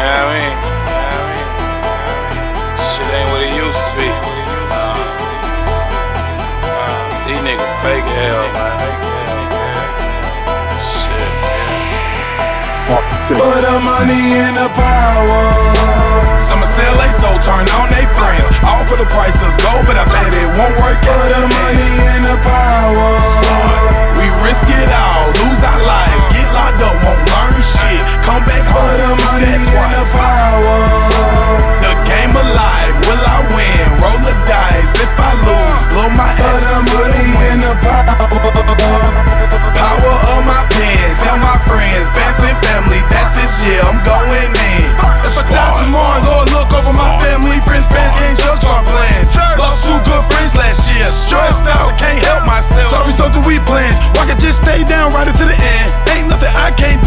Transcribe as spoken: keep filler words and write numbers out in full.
what I mean? Shit ain't what it used to be. Uh, uh, these niggas fake as hell, man. Shit, For the money and the power. Some sell they soul, turn on they friends. All for the price of gold, but I bet it won't work For out. the money and the power. We risk it all, lose our life, get locked up, won't learn shit. Come back For home, the do money that and the twice. power. The game alive, will I win? Roll the dice, if I lose, blow my For ass the to the money and wind. the power. Power of my pen, tell my friends, fans and family that this year I'm going in. If I die tomorrow, Lord, look over my family, friends, fans can't judge our plans. Lost two good friends last year, stressed out, can't help myself. Sorry, so do we plans. Why can't just stay down right until the end? Ain't nothing I can't do.